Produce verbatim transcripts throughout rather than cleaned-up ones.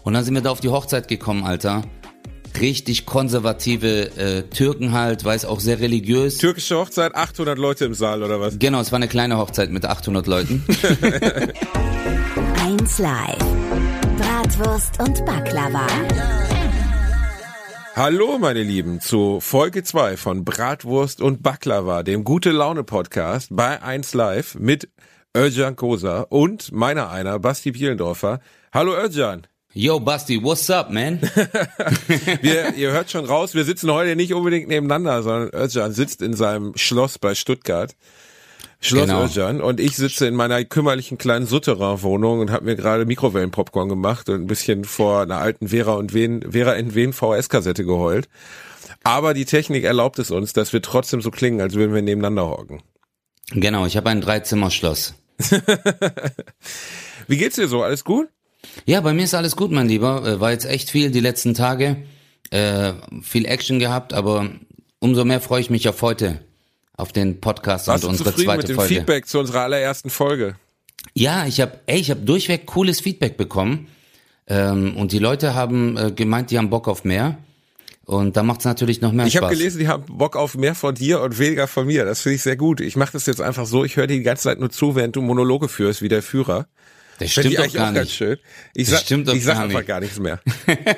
Und dann sind wir da auf die Hochzeit gekommen, Alter. Richtig konservative äh, Türken halt, weiß auch sehr religiös. Türkische Hochzeit, achthundert Leute im Saal oder was? Genau, es war eine kleine Hochzeit mit achthundert Leuten. eins Live. Bratwurst und Baklava. Hallo meine Lieben zu Folge zwei von Bratwurst und Baklava, dem Gute-Laune-Podcast bei eins Live mit Özcan Kosa und meiner einer, Basti Bielendorfer. Hallo Özcan. Yo Basti, what's up, man? wir, ihr hört schon raus, wir sitzen heute nicht unbedingt nebeneinander, sondern Özcan sitzt in seinem Schloss bei Stuttgart. Schloss genau. Özcan. Und ich sitze in meiner kümmerlichen kleinen Souterrain-Wohnung und habe mir gerade Mikrowellenpopcorn gemacht und ein bisschen vor einer alten Vera und Wen, Vera in Wen V H S-Kassette geheult. Aber die Technik erlaubt es uns, dass wir trotzdem so klingen, als würden wir nebeneinander hocken. Genau, ich habe ein Dreizimmer-Schloss. Wie geht's dir so? Alles gut? Ja, bei mir ist alles gut, mein Lieber. War jetzt echt viel die letzten Tage. Äh, viel Action gehabt, aber umso mehr freue ich mich auf heute. Auf den Podcast Warst und du unsere zufrieden zweite mit dem Folge. Feedback zu unserer allerersten Folge? Ja, ich habe, ey, ich habe durchweg cooles Feedback bekommen. Ähm, und die Leute haben äh, gemeint, die haben Bock auf mehr. Und da macht's natürlich noch mehr ich Spaß. Ich habe gelesen, die haben Bock auf mehr von dir und weniger von mir. Das finde ich sehr gut. Ich mache das jetzt einfach so, ich höre dir die ganze Zeit nur zu, während du Monologe führst, wie der Führer. Das stimmt doch gar auch nicht. Ganz schön. Ich das sag, stimmt doch ich sag gar einfach nicht. gar nichts mehr.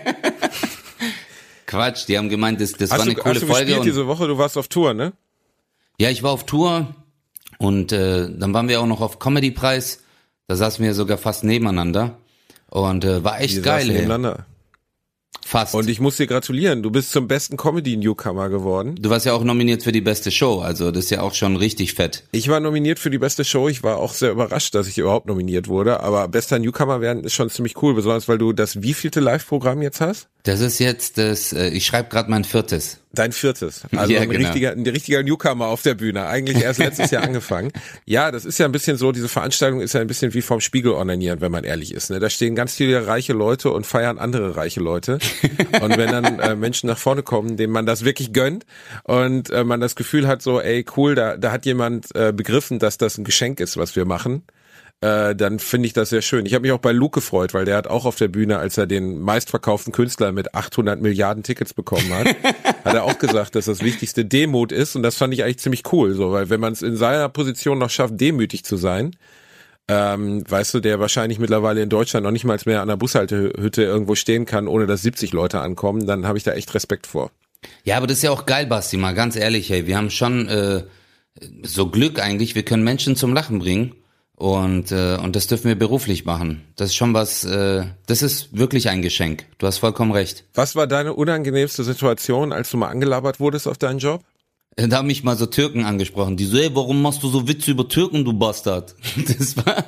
Quatsch, die haben gemeint, das, das hast war eine du, coole hast du Folge. gespielt Und diese Woche? Du warst auf Tour, ne? Ja, ich war auf Tour und äh, dann waren wir auch noch auf Comedy-Preis. Da saßen wir sogar fast nebeneinander und äh, war echt Wir geil. saßen Ey. nebeneinander. Fast. Und ich muss dir gratulieren, du bist zum besten Comedy-Newcomer geworden. Du warst ja auch nominiert für die beste Show, also das ist ja auch schon richtig fett. Ich war nominiert für die beste Show, ich war auch sehr überrascht, dass ich überhaupt nominiert wurde, aber bester Newcomer werden ist schon ziemlich cool, besonders weil du das wievielte Live-Programm jetzt hast? Das ist jetzt das, äh, ich schreibe gerade mein viertes. Dein viertes, also ja, ein, genau. richtiger, ein richtiger Newcomer auf der Bühne, eigentlich erst letztes Jahr angefangen. Ja, das ist ja ein bisschen so, diese Veranstaltung ist ja ein bisschen wie vom Spiegel onanieren, wenn man ehrlich ist. Ne? Da stehen ganz viele reiche Leute und feiern andere reiche Leute. Und wenn dann äh, Menschen nach vorne kommen, denen man das wirklich gönnt und äh, man das Gefühl hat so, ey cool, da, da hat jemand äh, begriffen, dass das ein Geschenk ist, was wir machen, äh, dann finde ich das sehr schön. Ich habe mich auch bei Luke gefreut, weil der hat auch auf der Bühne, als er den meistverkauften Künstler mit achthundert Milliarden Tickets bekommen hat, hat er auch gesagt, dass das wichtigste Demut ist und das fand ich eigentlich ziemlich cool, so, weil wenn man es in seiner Position noch schafft, demütig zu sein, ähm, weißt du, der wahrscheinlich mittlerweile in Deutschland noch nicht mal mehr an der Bushaltehütte irgendwo stehen kann, ohne dass siebzig Leute ankommen, dann habe ich da echt Respekt vor. Ja, aber das ist ja auch geil, Basti, mal ganz ehrlich, hey, wir haben schon äh, so Glück eigentlich, wir können Menschen zum Lachen bringen. Und äh, und das dürfen wir beruflich machen. Das ist schon was, äh, das ist wirklich ein Geschenk. Du hast vollkommen recht. Was war deine unangenehmste Situation, als du mal angelabert wurdest auf deinen Job? Da haben mich mal so Türken angesprochen. Die so, ey, warum machst du so Witze über Türken, du Bastard? Das war...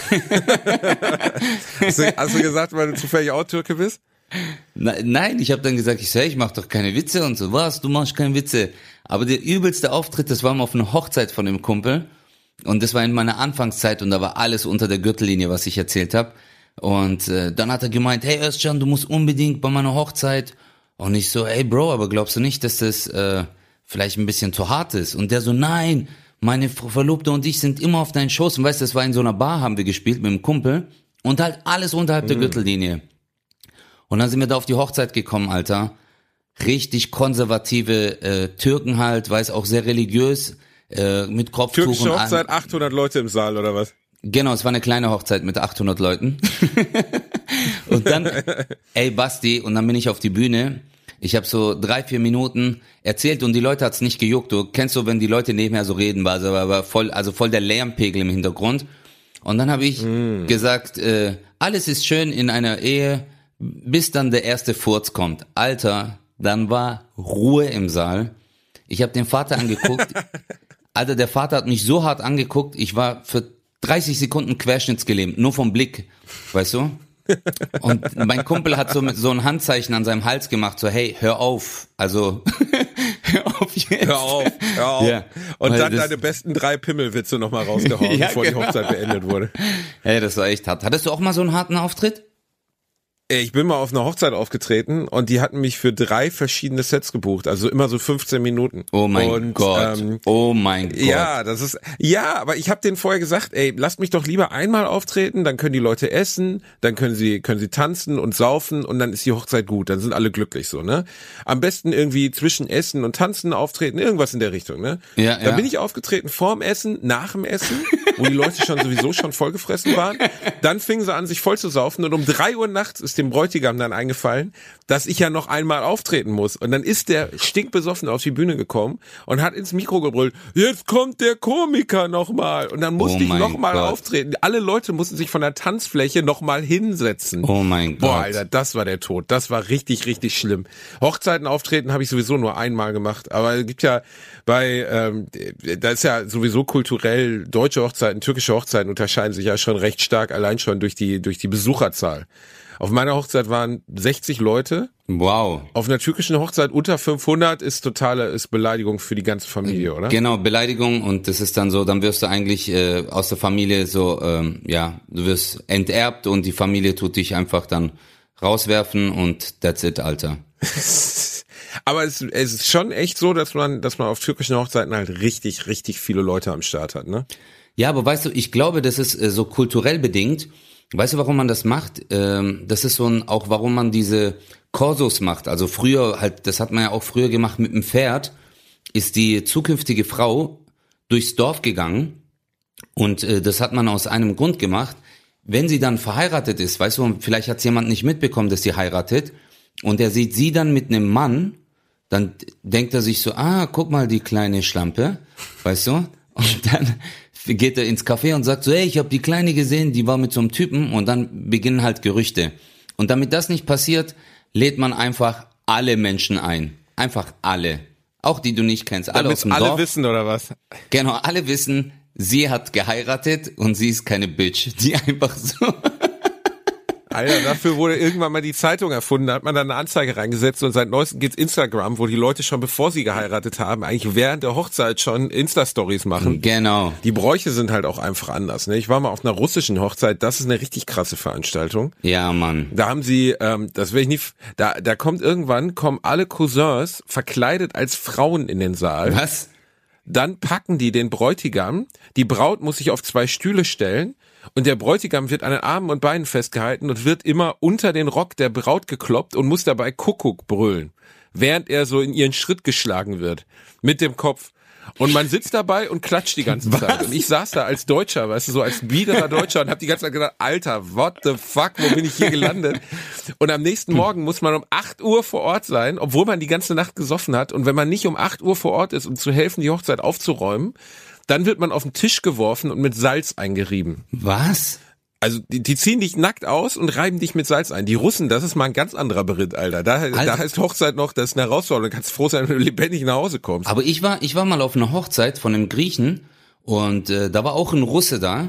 hast, du, hast du gesagt, weil du zufällig auch Türke bist? Na, nein, ich habe dann gesagt, ich sag, ich mach doch keine Witze und so. Was, du machst keine Witze? Aber der übelste Auftritt, das war mal auf einer Hochzeit von dem Kumpel. Und das war in meiner Anfangszeit und da war alles unter der Gürtellinie, was ich erzählt habe. Und äh, dann hat er gemeint, hey Özcan, du musst unbedingt bei meiner Hochzeit. Und ich so, hey Bro, aber glaubst du nicht, dass das äh, vielleicht ein bisschen zu hart ist? Und der so, nein, meine Verlobte und ich sind immer auf deinen Shows. Und weißt du, das war in so einer Bar, haben wir gespielt mit einem Kumpel. Und halt alles unterhalb mhm. der Gürtellinie. Und dann sind wir da auf die Hochzeit gekommen, Alter. Richtig konservative äh, Türken halt, weiß auch sehr religiös. Äh, mit Kopftuch Türkische und Hochzeit, achthundert Leute im Saal oder was? Genau, es war eine kleine Hochzeit mit achthundert Leuten. Und dann, ey Basti, und dann bin ich auf die Bühne. Ich habe so drei, vier Minuten erzählt und die Leute hat's nicht gejuckt. Du kennst so, wenn die Leute nebenher so reden, war also, war voll, also voll der Lärmpegel im Hintergrund. Und dann habe ich mm. gesagt, äh, alles ist schön in einer Ehe, bis dann der erste Furz kommt. Alter, dann war Ruhe im Saal. Ich habe den Vater angeguckt. Alter, der Vater hat mich so hart angeguckt, ich war für dreißig Sekunden querschnittsgelähmt, nur vom Blick, weißt du? Und mein Kumpel hat so mit so ein Handzeichen an seinem Hals gemacht, so hey, hör auf, also hör auf jetzt. Hör auf, hör auf. Ja, und dann das, deine besten drei Pimmelwitze nochmal rausgehauen, ja, bevor genau. die Hochzeit beendet wurde. Hey, das war echt hart. Hattest du auch mal so einen harten Auftritt? Ich bin mal auf einer Hochzeit aufgetreten und die hatten mich für drei verschiedene Sets gebucht, also immer so fünfzehn Minuten. Oh mein und, Gott, ähm, oh mein Gott. Ja, das ist, ja, aber ich habe denen vorher gesagt, ey, lasst mich doch lieber einmal auftreten, dann können die Leute essen, dann können sie können sie tanzen und saufen und dann ist die Hochzeit gut, dann sind alle glücklich so, ne? Am besten irgendwie zwischen Essen und Tanzen auftreten, irgendwas in der Richtung, ne? Ja, dann ja. bin ich aufgetreten vorm Essen, nach dem Essen, wo die Leute schon sowieso schon vollgefressen waren. Dann fingen sie an, sich voll zu saufen und um drei Uhr nachts ist dem Bräutigam dann eingefallen, dass ich ja noch einmal auftreten muss. Und dann ist der stinkbesoffen auf die Bühne gekommen und hat ins Mikro gebrüllt, jetzt kommt der Komiker nochmal. Und dann musste Oh ich nochmal Gott. auftreten. Alle Leute mussten sich von der Tanzfläche nochmal hinsetzen. Oh mein Gott. Boah, Alter, das war der Tod. Das war richtig, richtig schlimm. Hochzeiten auftreten habe ich sowieso nur einmal gemacht. Aber es gibt ja bei, ähm, da ist ja sowieso kulturell, deutsche Hochzeiten, türkische Hochzeiten unterscheiden sich ja schon recht stark, allein schon durch die, durch die Besucherzahl. Auf meiner Hochzeit waren sechzig Leute. Wow. Auf einer türkischen Hochzeit unter fünfhundert ist totale ist Beleidigung für die ganze Familie, oder? Genau, Beleidigung, und das ist dann so, dann wirst du eigentlich äh, aus der Familie so, ähm, ja, du wirst enterbt und die Familie tut dich einfach dann rauswerfen und that's it, Alter. Aber es, es ist schon echt so, dass man, dass man auf türkischen Hochzeiten halt richtig, richtig viele Leute am Start hat, ne? Ja, aber weißt du, ich glaube, das ist äh, so kulturell bedingt. Weißt du, warum man das macht? Ähm, das ist so ein, auch warum man diese Korsos macht. Also früher halt, das hat man ja auch früher gemacht mit dem Pferd, ist die zukünftige Frau durchs Dorf gegangen und äh, das hat man aus einem Grund gemacht. Wenn sie dann verheiratet ist, weißt du, vielleicht hat jemand nicht mitbekommen, dass sie heiratet und er sieht sie dann mit einem Mann, dann denkt er sich so, ah, guck mal die kleine Schlampe, weißt du? Und dann geht er ins Café und sagt so, hey, ich habe die Kleine gesehen, die war mit so einem Typen, und dann beginnen halt Gerüchte. Und damit das nicht passiert, lädt man einfach alle Menschen ein. Einfach alle. Auch die du nicht kennst. Alle Damit aus dem alle Dorf. wissen, oder was? Genau, alle wissen, sie hat geheiratet und sie ist keine Bitch. Die einfach so... Alter, dafür wurde irgendwann mal die Zeitung erfunden, da hat man dann eine Anzeige reingesetzt und seit neuestem gibt's Instagram, wo die Leute schon bevor sie geheiratet haben, eigentlich während der Hochzeit schon Insta-Stories machen. Genau. Die Bräuche sind halt auch einfach anders, ne? Ich war mal auf einer russischen Hochzeit, das ist eine richtig krasse Veranstaltung. Ja, Mann. Da haben sie, ähm, das will ich nicht, da, da kommt irgendwann, kommen alle Cousins verkleidet als Frauen in den Saal. Was? Dann packen die den Bräutigam, die Braut muss sich auf zwei Stühle stellen und der Bräutigam wird an den Armen und Beinen festgehalten und wird immer unter den Rock der Braut gekloppt und muss dabei Kuckuck brüllen, während er so in ihren Schritt geschlagen wird, mit dem Kopf. Und man sitzt dabei und klatscht die ganze Zeit. Und ich saß da als Deutscher, weißt du, so als biederer Deutscher und hab die ganze Zeit gedacht, Alter, what the fuck, wo bin ich hier gelandet? Und am nächsten Morgen muss man um acht Uhr vor Ort sein, obwohl man die ganze Nacht gesoffen hat. Und wenn man nicht um acht Uhr vor Ort ist, um zu helfen, die Hochzeit aufzuräumen, dann wird man auf den Tisch geworfen und mit Salz eingerieben. Was? Also die, die ziehen dich nackt aus und reiben dich mit Salz ein. Die Russen, das ist mal ein ganz anderer Beritt, Alter. Da, Alter. da heißt Hochzeit noch, das ist eine Herausforderung. Du kannst froh sein, wenn du lebendig nach Hause kommst. Aber ich war, ich war mal auf einer Hochzeit von einem Griechen und äh, da war auch ein Russe da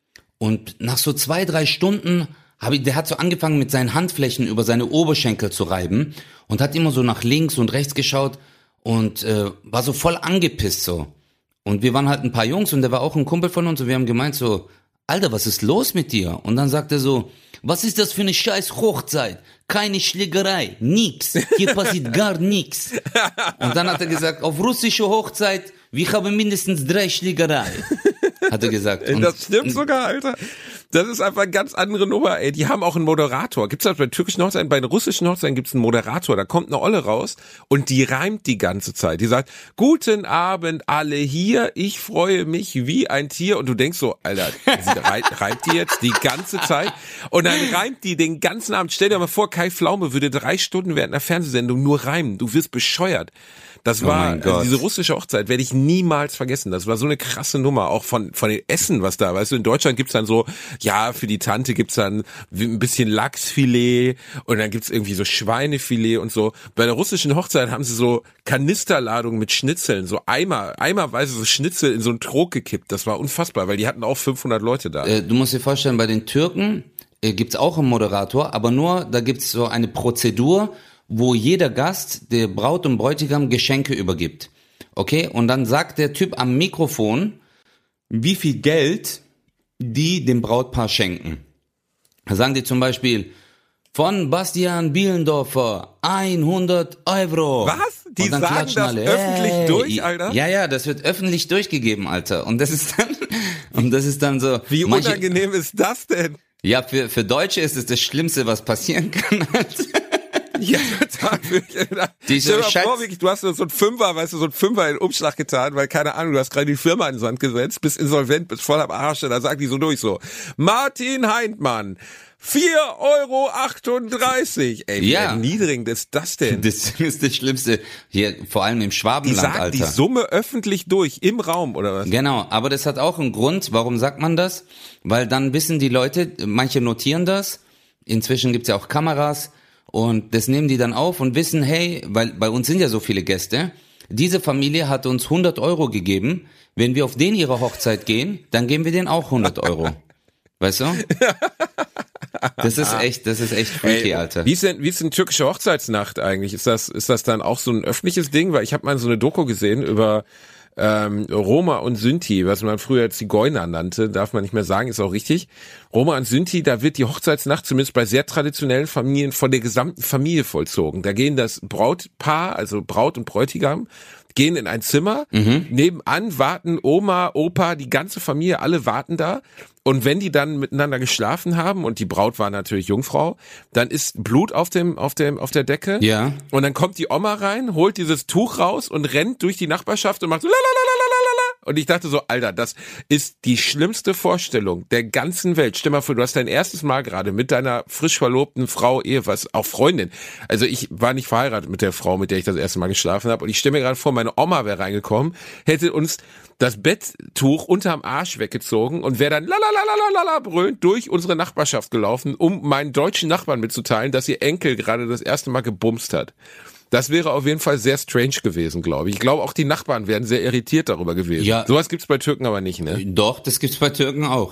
und nach so zwei, drei Stunden habe ich, der hat so angefangen mit seinen Handflächen über seine Oberschenkel zu reiben und hat immer so nach links und rechts geschaut und äh, war so voll angepisst so. Und wir waren halt ein paar Jungs und der war auch ein Kumpel von uns und wir haben gemeint so, Alter, was ist los mit dir? Und dann sagt er so, was ist das für eine scheiß Hochzeit? Keine Schlägerei, nix. Hier passiert gar nix. Und dann hat er gesagt, auf russische Hochzeit, wir haben mindestens drei Schlägerei. Hat er gesagt. Und das stimmt sogar, Alter. Das ist einfach eine ganz andere Nummer, ey. Die haben auch einen Moderator. Gibt's das bei türkischen Hochzeiten? Bei den russischen Hochzeiten gibt's einen Moderator. Da kommt eine Olle raus und die reimt die ganze Zeit. Die sagt, guten Abend alle hier, ich freue mich wie ein Tier. Und du denkst so, Alter, sie reimt, reimt die jetzt die ganze Zeit? Und dann reimt die den ganzen Abend. Stell dir mal vor, Kai Pflaume würde drei Stunden während einer Fernsehsendung nur reimen. Du wirst bescheuert. Das Oh war, mein Gott. also diese russische Hochzeit werde ich niemals vergessen. Das war so eine krasse Nummer, auch von von den Essen, was da, weißt du, in Deutschland gibt's dann so, ja, für die Tante gibt's dann ein bisschen Lachsfilet und dann gibt's irgendwie so Schweinefilet und so. Bei der russischen Hochzeit haben sie so Kanisterladungen mit Schnitzeln, so Eimer, eimerweise so Schnitzel in so einen Trog gekippt. Das war unfassbar, weil die hatten auch fünfhundert Leute da. äh, du musst dir vorstellen, bei den Türken äh, gibt's auch einen Moderator, aber nur, da gibt's so eine Prozedur, wo jeder Gast der Braut und Bräutigam Geschenke übergibt. Okay? Und dann sagt der Typ am Mikrofon, wie viel Geld die dem Brautpaar schenken. Da sagen die zum Beispiel von Bastian Bielendorfer, hundert Euro. Was? Die Und dann sagen klatschen das alle, öffentlich hey. durch, Alter? Ja, ja, das wird öffentlich durchgegeben, Alter. Und das ist dann, und das ist dann so. Wie manche, unangenehm ist das denn? Ja, für, für Deutsche ist es das Schlimmste, was passieren kann, Alter. Ja, total. Diese Stell dir mal Schatz- vor, wirklich, du hast so einen Fünfer, weißt du, so einen Fünfer in den Umschlag getan, weil, keine Ahnung, du hast gerade die Firma in den Sand gesetzt, bist insolvent, bist voll am Arsch, und dann sagt die so durch so, Martin Heintmann, vier Euro achtunddreißig. Ey, wie Ja. erniedrigend ist das denn? Das ist das Schlimmste. Hier, vor allem im Die Schwabenland, sagen Alter. die Summe öffentlich durch, im Raum, oder was? Genau, aber das hat auch einen Grund. Warum sagt man das? Weil dann wissen die Leute, manche notieren das. Inzwischen gibt's ja auch Kameras. Und das nehmen die dann auf und wissen, hey, weil bei uns sind ja so viele Gäste, diese Familie hat uns hundert Euro gegeben. Wenn wir auf den ihre Hochzeit gehen, dann geben wir denen auch hundert Euro. Weißt du? Das ist echt, das ist echt freaky, Ey, Alter. Wie ist denn, wie ist denn türkische Hochzeitsnacht eigentlich? Ist das, ist das dann auch so ein öffentliches Ding? Weil ich habe mal so eine Doku gesehen über ähm, Roma und Sinti, was man früher Zigeuner nannte, darf man nicht mehr sagen, ist auch richtig. Roma und Sinti, da wird die Hochzeitsnacht zumindest bei sehr traditionellen Familien von der gesamten Familie vollzogen. Da gehen das Brautpaar, also Braut und Bräutigam, gehen in ein Zimmer, mhm. nebenan warten Oma, Opa, die ganze Familie, alle warten da. Und wenn die dann miteinander geschlafen haben und die Braut war natürlich Jungfrau, dann ist Blut auf dem auf dem auf der Decke. Ja. Und dann kommt die Oma rein, holt dieses Tuch raus und rennt durch die Nachbarschaft und macht so lalalalalala. Und ich dachte so, Alter, das ist die schlimmste Vorstellung der ganzen Welt. Stell mal vor, du hast dein erstes Mal gerade mit deiner frisch verlobten Frau, Ehe, was auch Freundin. Also ich war nicht verheiratet mit der Frau, mit der ich das erste Mal geschlafen habe. Und ich stelle mir gerade vor, meine Oma wäre reingekommen, hätte uns das Betttuch unterm Arsch weggezogen und wäre dann lalalalalala brüllend durch unsere Nachbarschaft gelaufen, um meinen deutschen Nachbarn mitzuteilen, dass ihr Enkel gerade das erste Mal gebumst hat. Das wäre auf jeden Fall sehr strange gewesen, glaube ich. Ich glaube, auch die Nachbarn wären sehr irritiert darüber gewesen. Ja. Sowas gibt's bei Türken aber nicht, ne? Doch, das gibt's bei Türken auch.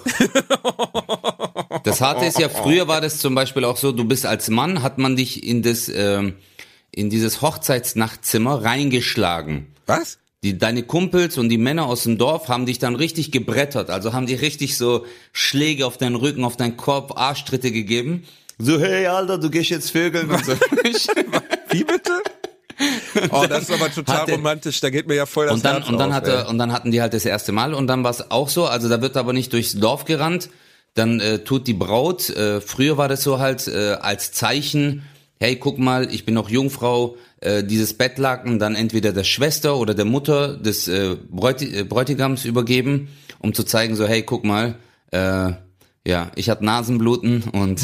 Das Harte ist ja, früher war das zum Beispiel auch so, du bist als Mann, hat man dich in das, ähm, in dieses Hochzeitsnachtzimmer reingeschlagen. Was? Die, deine Kumpels und die Männer aus dem Dorf haben dich dann richtig gebrettert, also haben die richtig so Schläge auf deinen Rücken, auf deinen Kopf, Arschtritte gegeben. So, hey, Alter, du gehst jetzt vögeln und so. Wie bitte? Oh, das ist aber total hatte, romantisch, da geht mir ja voll das und dann, Herz und dann auf, hatte, ey. und dann hatten die halt das erste Mal und dann war es auch so, also da wird aber nicht durchs Dorf gerannt, dann äh, tut die Braut, äh, früher war das so halt äh, als Zeichen, hey, guck mal, ich bin noch Jungfrau, äh, dieses Bettlaken dann entweder der Schwester oder der Mutter des äh, Bräuti- äh, Bräutigams übergeben, um zu zeigen so, hey, guck mal, äh, ja, ich hatte Nasenbluten und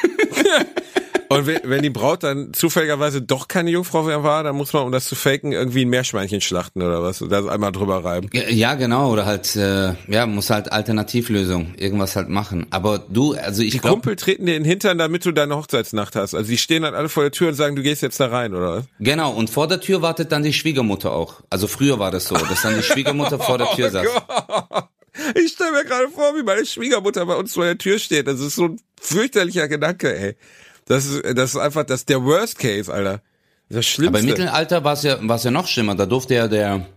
Und wenn die Braut dann zufälligerweise doch keine Jungfrau mehr war, dann muss man, um das zu faken, irgendwie ein Meerschweinchen schlachten oder was, und das einmal drüber reiben. ja, genau, oder halt, äh, ja, muss halt Alternativlösung, irgendwas halt machen. Aber du, also ich Die glaube, Kumpel treten dir in den Hintern, damit du deine Hochzeitsnacht hast. Also die stehen dann alle vor der Tür und sagen, du gehst jetzt da rein, oder was? genau, und vor der Tür wartet dann die Schwiegermutter auch. Also früher war das so, dass dann die Schwiegermutter vor der Tür saß. Gott. Ich stelle mir gerade vor, wie meine Schwiegermutter bei uns vor der Tür steht. Das ist so ein fürchterlicher Gedanke, ey. Das ist, das ist einfach, das ist der Worst Case, Alter. Das Schlimmste. Aber im Mittelalter war es ja, war es ja noch schlimmer. Da durfte ja der,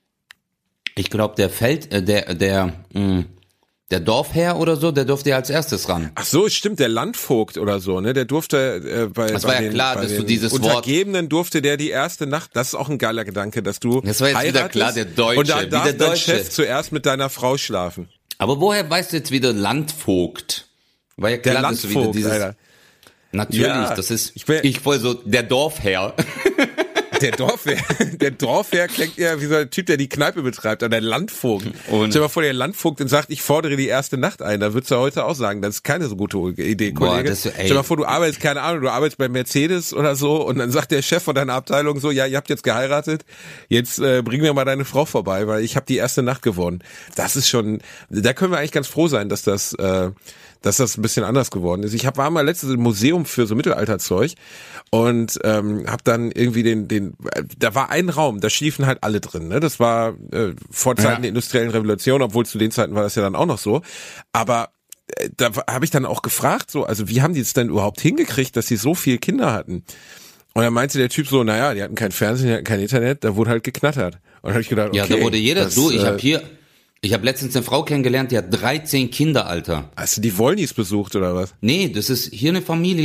ich glaube der Feld, äh, der, der, mh, der Dorfherr oder so, der durfte ja als erstes ran. Ach so, stimmt, der Landvogt oder so, ne? Der durfte äh, bei, Das bei war ja den, klar, bei dass den du dieses Wort- Untergebenen durfte der die erste Nacht. Das ist auch ein geiler Gedanke, dass du Das war jetzt wieder heiratest klar, der Deutsche, und dann wie darf der dein Deutsche. Chef zuerst mit deiner Frau schlafen. Aber woher weißt du jetzt wieder Landvogt? War ja Der klar, dass du wieder Landvogt, dieses, Alter. natürlich, Ja, das ist, ich will- ich voll so, der Dorfherr. Der Dorfherr, der Dorfherr klingt eher wie so ein Typ, der die Kneipe betreibt, oder der Landvogt. Und- Stell dir mal vor, der Landvogt und sagt, ich fordere die erste Nacht ein. Da würdest du heute auch sagen, das ist keine so gute Idee, Boah, Kollege. das- ey. Stell dir mal vor, du arbeitest, keine Ahnung, du arbeitest bei Mercedes oder so und dann sagt der Chef von deiner Abteilung so, ja, ihr habt jetzt geheiratet, jetzt äh, bring mir mal deine Frau vorbei, weil ich habe die erste Nacht gewonnen. Das ist schon, da können wir eigentlich ganz froh sein, dass das... Äh, dass das ein bisschen anders geworden ist. Ich hab, war mal letztens im Museum für so Mittelalterzeug und ähm, hab dann irgendwie den, den, da war ein Raum, da schliefen halt alle drin. Ne? Das war äh, vor Zeiten Ja. der industriellen Revolution, obwohl zu den Zeiten war das ja dann auch noch so. Aber äh, da habe ich dann auch gefragt, so, also wie haben die es denn überhaupt hingekriegt, dass sie so viele Kinder hatten? Und dann meinte der Typ so, naja, die hatten kein Fernsehen, die hatten kein Internet, da wurde halt geknattert. Und dann hab ich gedacht, okay. Ja, da wurde jeder, das, du, ich äh, habe hier, ich habe letztens eine Frau kennengelernt, die hat dreizehn Kinder, Alter. Hast du die Wollnies besucht oder was? Nee, das ist hier eine Familie,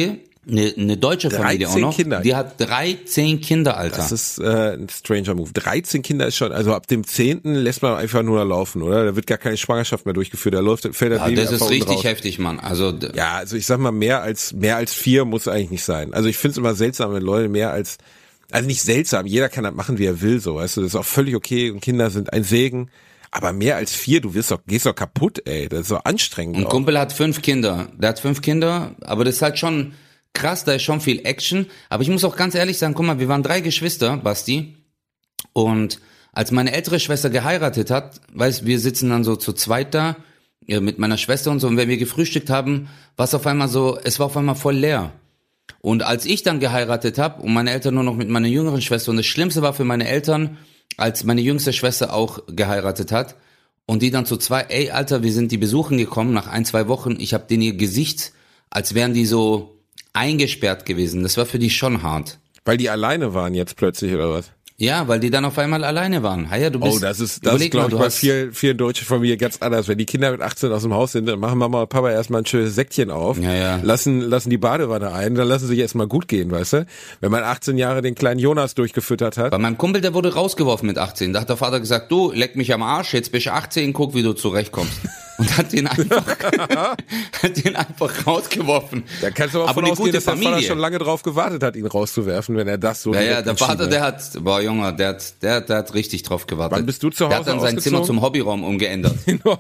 Eine, eine deutsche Familie auch noch. Kinder. Die hat dreizehn Kinder, Alter. Das ist äh, ein stranger Move. dreizehn Kinder ist schon, also ab dem zehnten lässt man einfach nur laufen, oder? Da wird gar keine Schwangerschaft mehr durchgeführt. Da läuft, fällt das Ja, Baby das ist einfach unten richtig raus. heftig, Mann. Also d- Ja, also ich sag mal, mehr als mehr als vier muss eigentlich nicht sein. Also ich finde es immer seltsam, wenn Leute mehr als, also nicht seltsam, jeder kann das machen, wie er will, so, weißt du, das ist auch völlig okay und Kinder sind ein Segen. Aber mehr als vier, du wirst doch, gehst doch kaputt, ey. Das ist so anstrengend. Ein auch. Kumpel hat fünf Kinder. Der hat fünf Kinder, aber das ist halt schon krass, da ist schon viel Action. Aber ich muss auch ganz ehrlich sagen, guck mal, wir waren drei Geschwister, Basti. Und als meine ältere Schwester geheiratet hat, weißt, wir sitzen dann so zu zweit da, ja, mit meiner Schwester und so. Und wenn wir gefrühstückt haben, war es auf einmal so, es war auf einmal voll leer. Und als ich dann geheiratet habe und meine Eltern nur noch mit meiner jüngeren Schwester, und das Schlimmste war für meine Eltern, als meine jüngste Schwester auch geheiratet hat und die dann zu zwei, ey Alter, wir sind die besuchen gekommen nach ein, zwei Wochen, ich habe denen ihr Gesicht, als wären die so eingesperrt gewesen. Das war für die schon hart. Weil die alleine waren jetzt plötzlich, oder was? Ja, weil die dann auf einmal alleine waren. Heya, du bist, Oh, das ist, das ist, glaube ich, bei vielen, vielen deutschen Familien ganz anders. Wenn die Kinder mit achtzehn aus dem Haus sind, dann machen Mama und Papa erstmal ein schönes Säckchen auf, Ja, ja. lassen, lassen die Badewanne ein, dann lassen sie sich erstmal gut gehen, weißt du? Wenn man achtzehn Jahre den kleinen Jonas durchgefüttert hat. Bei meinem Kumpel, der wurde rausgeworfen mit achtzehn. Da hat der Vater gesagt, du, leck mich am Arsch, jetzt bist du achtzehn, guck, wie du zurechtkommst. Und hat den einfach, hat den einfach rausgeworfen. Da kannst du aber, aber von eine ausgehen, gute dass der Vater Familie. schon lange drauf gewartet hat, ihn rauszuwerfen, wenn er das so Ja, ja, direkt der entschieden Vater, hat. der hat, boah Junge, der hat, der, der hat richtig drauf gewartet. Wann bist du zu Hause Der hat dann sein ausgezogen? Zimmer zum Hobbyraum umgeändert.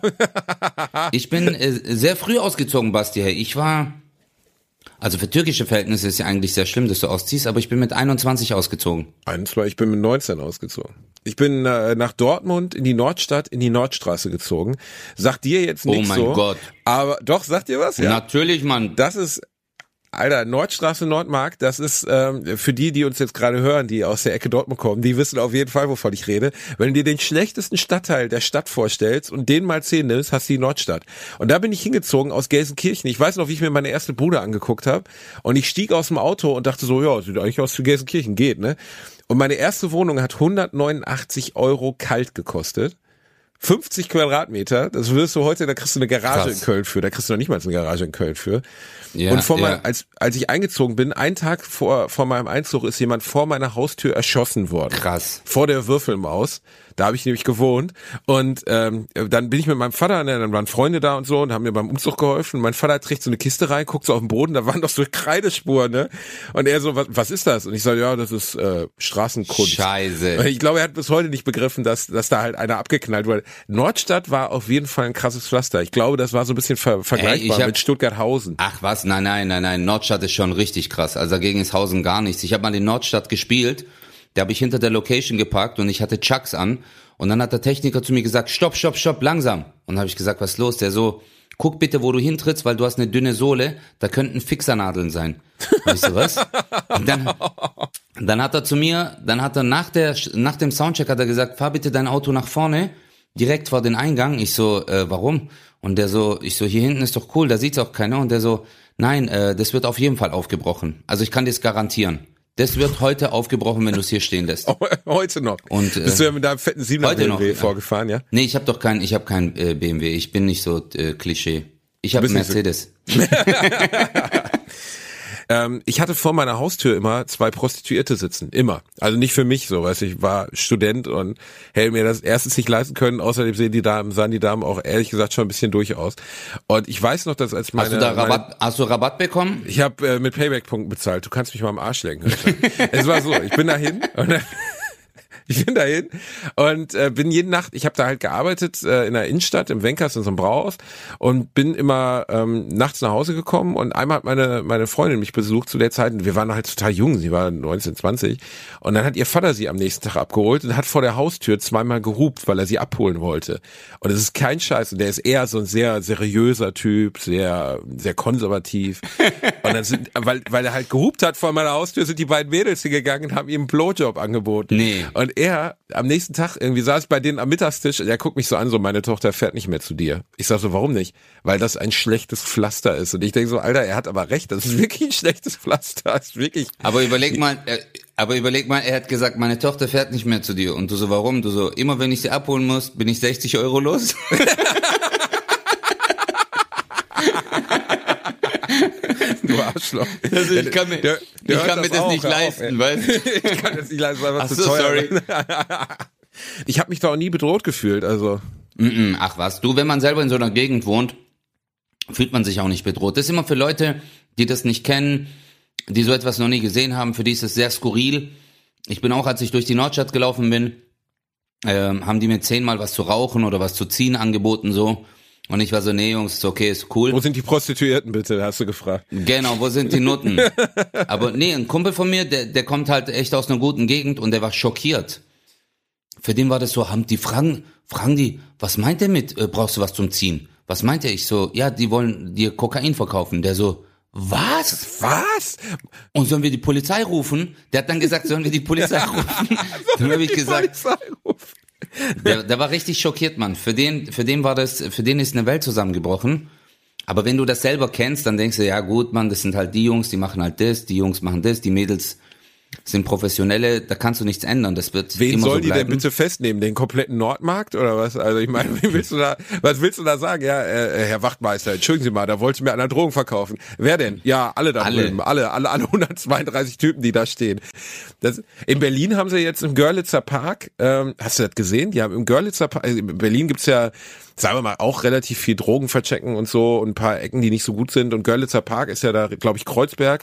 Ich bin äh, sehr früh ausgezogen, Basti. Hey. Ich war, also für türkische Verhältnisse ist ja eigentlich sehr schlimm, dass du ausziehst, aber ich bin mit einundzwanzig ausgezogen. Eins, weil ich bin mit neunzehn ausgezogen. Ich bin äh, nach Dortmund in die Nordstadt, in die Nordstraße gezogen. Sagt dir jetzt Oh nichts mein so. Gott. Aber doch, sagt dir was? Ja. Natürlich, Mann. Das ist, Alter, Nordstraße, Nordmark, das ist ähm, für die, die uns jetzt gerade hören, die aus der Ecke Dortmund kommen, die wissen auf jeden Fall, wovon ich rede. Wenn du dir den schlechtesten Stadtteil der Stadt vorstellst und den mal zehn nimmst, hast du die Nordstadt. Und da bin ich hingezogen aus Gelsenkirchen. Ich weiß noch, wie ich mir meine erste Bude angeguckt habe. Und ich stieg aus dem Auto und dachte so, ja, sieht eigentlich aus wie Gelsenkirchen, geht, ne? Und meine erste Wohnung hat hundertneunundachtzig Euro kalt gekostet. fünfzig Quadratmeter, das wirst du heute, da kriegst du eine Garage Krass. in Köln für, da kriegst du noch nicht mal eine Garage in Köln für. Ja, und vor ja. mein, als, als ich eingezogen bin, einen Tag vor, vor meinem Einzug ist jemand vor meiner Haustür erschossen worden. Krass. Vor der Würfelmaus. Da habe ich nämlich gewohnt. Und ähm, dann bin ich mit meinem Vater, ne, dann waren Freunde da und so und haben mir beim Umzug geholfen. Und mein Vater trägt so eine Kiste rein, guckt so auf den Boden, da waren doch so Kreidespuren, ne? Und er so, was, was ist das? Und ich sage, ja, das ist äh, Straßenkunst. Scheiße. Und ich glaube, er hat bis heute nicht begriffen, dass, dass da halt einer abgeknallt wurde. Nordstadt war auf jeden Fall ein krasses Pflaster. Ich glaube, das war so ein bisschen ver vergleichbar Ey, ich hab- mit Stuttgart-Hausen. Ach was, nein, nein, nein, nein, Nordstadt ist schon richtig krass. Also dagegen ist Hausen gar nichts. Ich habe mal in Nordstadt gespielt, da habe ich hinter der Location geparkt und ich hatte Chucks an und dann hat der Techniker zu mir gesagt, stopp, stopp, stopp, langsam. Und dann habe ich gesagt, was ist los? Der so, guck bitte, wo du hintrittst, weil du hast eine dünne Sohle, da könnten Fixernadeln sein. Und ich so, was? Und dann, dann hat er zu mir, dann hat er nach der, nach dem Soundcheck hat er gesagt, fahr bitte dein Auto nach vorne, direkt vor den Eingang. Ich so, äh, warum? Und der so, ich so, hier hinten ist doch cool, da sieht's auch keiner. Und der so, nein, äh, das wird auf jeden Fall aufgebrochen. Also ich kann dir das garantieren. Das wird heute aufgebrochen, wenn du es hier stehen lässt. Heute noch. Und, äh, bist du ja mit deinem fetten siebener heute B M W noch, ja. vorgefahren, ja? Nee, ich habe doch kein, ich habe kein äh, B M W. Ich bin nicht so äh, Klischee. Ich habe bist nicht so- Mercedes. Ähm, ich hatte vor meiner Haustür immer zwei Prostituierte sitzen. Immer. Also nicht für mich so, weißt du, ich war Student und hätte mir das erstens nicht leisten können. Außerdem sehen die Damen, sahen die Damen auch ehrlich gesagt schon ein bisschen durch aus. Und ich weiß noch, dass als meine... Hast du da meine, Rabatt, hast du Rabatt bekommen? Ich habe äh, mit Payback-Punkten bezahlt. Du kannst mich mal am Arsch lenken. Es war so, ich bin dahin und dann, ich bin dahin und äh, bin jede Nacht, ich habe da halt gearbeitet äh, in der Innenstadt, im Wenkers in so einem Brauhaus und bin immer ähm, nachts nach Hause gekommen und einmal hat meine meine Freundin mich besucht zu der Zeit und wir waren halt total jung, sie war neunzehn, zwanzig und dann hat ihr Vater sie am nächsten Tag abgeholt und hat vor der Haustür zweimal gehupt, weil er sie abholen wollte. Und es ist kein Scheiß und der ist eher so ein sehr seriöser Typ, sehr sehr konservativ und dann sind, weil weil er halt gehupt hat vor meiner Haustür, sind die beiden Mädels hingegangen und haben ihm einen Blowjob angeboten. Nee. Und er am nächsten Tag irgendwie saß bei denen am Mittagstisch und er guckt mich so an, so meine Tochter fährt nicht mehr zu dir. Ich sag so, warum nicht? Weil das ein schlechtes Pflaster ist. Und ich denke so, Alter, er hat aber recht, das ist wirklich ein schlechtes Pflaster. Das ist wirklich. Aber überleg mal, äh, aber überleg mal, er hat gesagt, meine Tochter fährt nicht mehr zu dir. Und du so, warum? Du so, immer wenn ich sie abholen muss, bin ich sechzig Euro los. du Arschloch. Also ich kann mir, der, der ich kann mir das auch, nicht leisten, auf, weißt du? Ich kann das nicht leisten, weil was Ach zu so, teuer sorry. Ich habe mich da auch nie bedroht gefühlt, also. Ach was, du, wenn man selber in so einer Gegend wohnt, fühlt man sich auch nicht bedroht. Das ist immer für Leute, die das nicht kennen, die so etwas noch nie gesehen haben, für die ist es sehr skurril. Ich bin auch, als ich durch die Nordstadt gelaufen bin, ähm, haben die mir zehnmal was zu rauchen oder was zu ziehen angeboten, so. Und ich war so, nee, Jungs, ist okay, ist cool. Wo sind die Prostituierten bitte, hast du gefragt. Genau, wo sind die Nutten? Aber nee, ein Kumpel von mir, der, der kommt halt echt aus einer guten Gegend und der war schockiert. Für den war das so, haben die fragen, fragen die, was meint der mit, äh, brauchst du was zum Ziehen? Was meint er? Ich so, ja, die wollen dir Kokain verkaufen. Der so, was? Was? Und sollen wir die Polizei rufen? Der hat dann gesagt, sollen wir die Polizei rufen? Dann habe ich gesagt, der, der war richtig schockiert, Mann. Für den, für den war das, für den ist eine Welt zusammengebrochen. Aber wenn du das selber kennst, dann denkst du, ja gut, Mann, das sind halt die Jungs, die machen halt das, die Jungs machen das, die Mädels sind Professionelle, da kannst du nichts ändern, das wird Wen immer soll so die bleiben. denn bitte festnehmen? Den kompletten Nordmarkt oder was? Also ich meine, wie willst du da, was willst du da sagen? Ja, äh, Herr Wachtmeister, entschuldigen Sie mal, da wollte mir einer Drogen verkaufen. Wer denn? Ja, alle da Alle. drüben, alle, alle, alle hundertzweiunddreißig Typen, die da stehen. Das, in Berlin haben sie jetzt im Görlitzer Park, ähm, hast du das gesehen? Die haben im Görlitzer Park, also in Berlin gibt's ja, sagen wir mal, auch relativ viel Drogen verchecken und so und ein paar Ecken, die nicht so gut sind und Görlitzer Park ist ja da, glaube ich, Kreuzberg.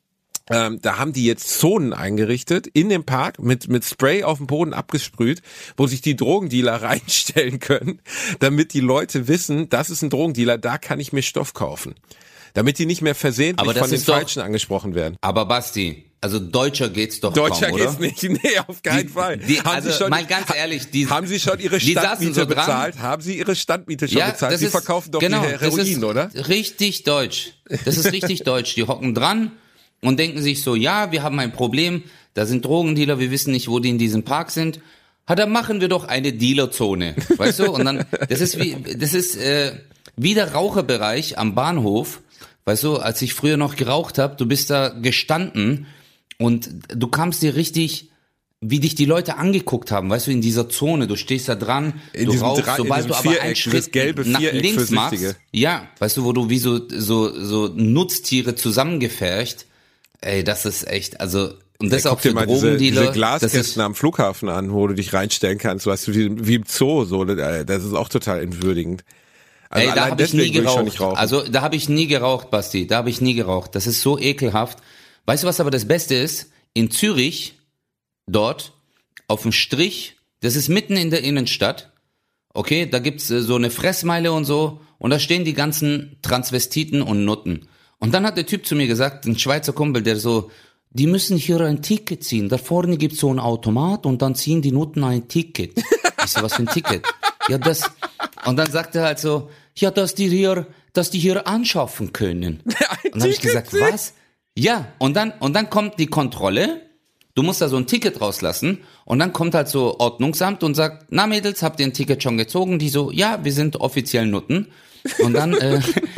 Ähm, da haben die jetzt Zonen eingerichtet in dem Park mit mit Spray auf dem Boden abgesprüht, wo sich die Drogendealer reinstellen können, damit die Leute wissen, das ist ein Drogendealer, da kann ich mir Stoff kaufen. Damit die nicht mehr versehentlich Aber das von den ist doch- Falschen angesprochen werden. Aber Basti, also Deutscher geht's doch Deutscher kaum, oder? geht's nicht, nee, auf keinen Die- Fall. die- haben also Sie schon, mal ganz ehrlich, die- haben Sie schon Ihre die saßen Standmiete so dran. bezahlt? Haben Sie Ihre Standmiete schon bezahlt? das Sie ist- verkaufen doch genau, die das Heroin, ist oder? Richtig deutsch. Das ist richtig deutsch. Die hocken dran und denken sich so, ja, wir haben ein Problem, da sind Drogendealer, wir wissen nicht, wo die in diesem Park sind. Ha, dann machen wir doch eine Dealerzone, weißt du? Und dann, das ist wie, das ist äh, wie der Raucherbereich am Bahnhof, weißt du? Als ich früher noch geraucht habe, du bist da gestanden und du kamst dir richtig, wie dich die Leute angeguckt haben, weißt du, in dieser Zone, du stehst da dran, In du diesem rauchst, Drei- in sobald diesem du aber einen Viereck, Schritt dieses gelbe nach Viereck links für machst, Süchtige. ja, weißt du, wo du wie so so so Nutztiere zusammengefercht, ey, das ist echt, also und das Ja, auch guck dir für mal diese, Drogendealer, diese das Glaskästen ist, am Flughafen an, wo du dich reinstellen kannst, weißt du, wie, wie im Zoo, so, das ist auch total entwürdigend. Also ey, da allein habe ich nie deswegen würde ich schon geraucht. nicht rauchen. Also da habe ich nie geraucht, Basti, da habe ich nie geraucht. Das ist so ekelhaft. Weißt du, was aber das Beste ist? In Zürich, dort, auf dem Strich, das ist mitten in der Innenstadt, okay, da gibt's äh, so eine Fressmeile und so, und da stehen die ganzen Transvestiten und Nutten. Und dann hat der Typ zu mir gesagt, ein Schweizer Kumpel, der so, die müssen hier ein Ticket ziehen. Da vorne gibt's so einen Automat und dann ziehen die Nutten ein Ticket. Ich so, was für ein Ticket? Ja, das, und dann sagt er halt so, ja, dass die hier, dass die hier anschaffen können. Und dann habe ich gesagt, was? Ja, und dann, und dann kommt die Kontrolle. Du musst da so ein Ticket rauslassen und dann kommt halt so Ordnungsamt und sagt, na Mädels, habt ihr ein Ticket schon gezogen? Die so, ja, wir sind offiziell Nutten. Und dann, äh,